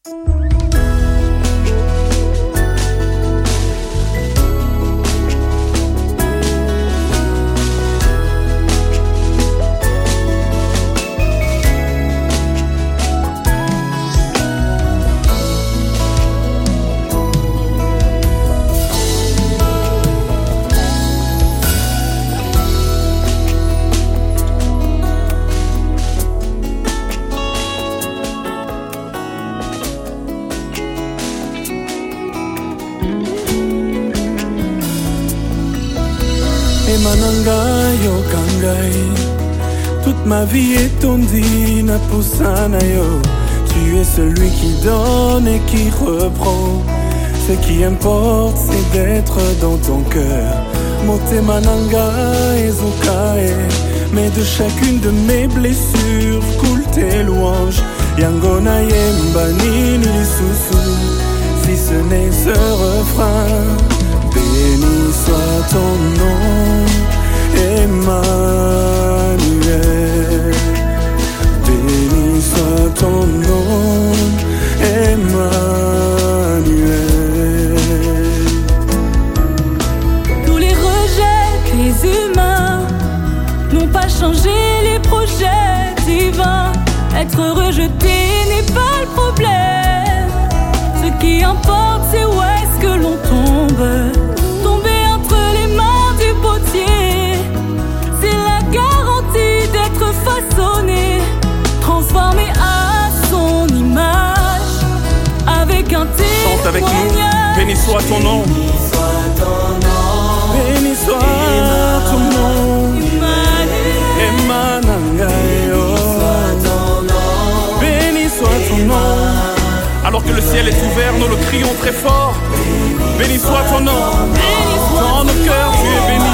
Toute ma vie est tondine pour Sanayo. Tu es celui qui donne et qui reprend. Ce qui importe c'est d'être dans ton cœur. Mote mananga et zokae. Mais de chacune de mes blessures coule tes louanges. Yangona yemba nini lisusu. Si ce n'est ce refrain. Béni soit ton nom, Emmanuel. Béni soit ton nom, Emmanuel. Tous les rejets des humains n'ont pas changé les projets divins. Être rejeté n'est pas le problème. Ce qui importe c'est où est-ce que l'on tombe. Tomber entre les mains du potier, c'est la garantie d'être façonné, transformé à son image. Avec un témoignage. Chante avec nous, béni soit ton nom. Béni soit ton nom, Emmanuel. Béni soit ton nom. Alors que le ciel est ouvert, nous le crions très fort. Béni soit ton nom. Dans nos cœurs, tu es béni.